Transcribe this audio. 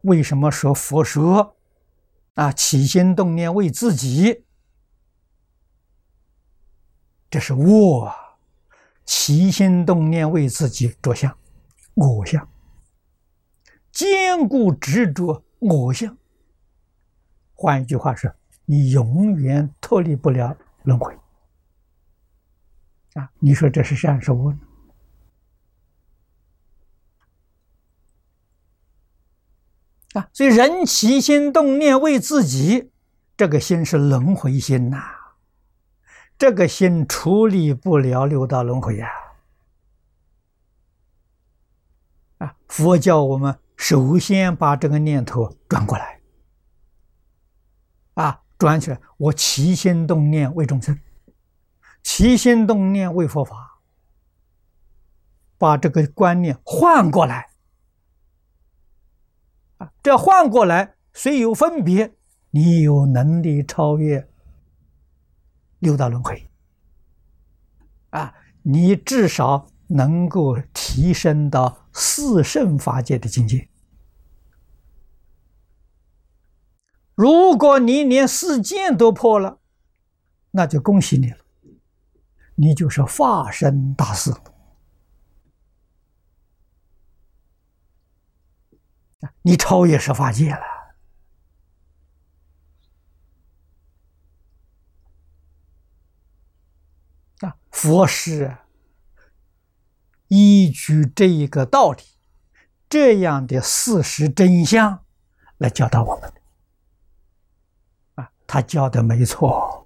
为什么说佛说起心动念为自己？这是我起心动念为自己着相、我相，坚固执着我相。换一句话说，你永远脱离不了轮回你说这是善是恶呢？所以人起心动念为自己，这个心是轮回心这个心处理不了六道轮回佛教我们首先把这个念头转过来转起来，我起心动念为众生，起心动念为佛法，把这个观念换过来这换过来，虽有分别，你有能力超越六道轮回你至少能够提升到四圣法界的境界。如果你连四见都破了，那就恭喜你了，你就是法身大士了你超越十法界了佛是依据这一个道理，这样的事实真相来教导我们他教的没错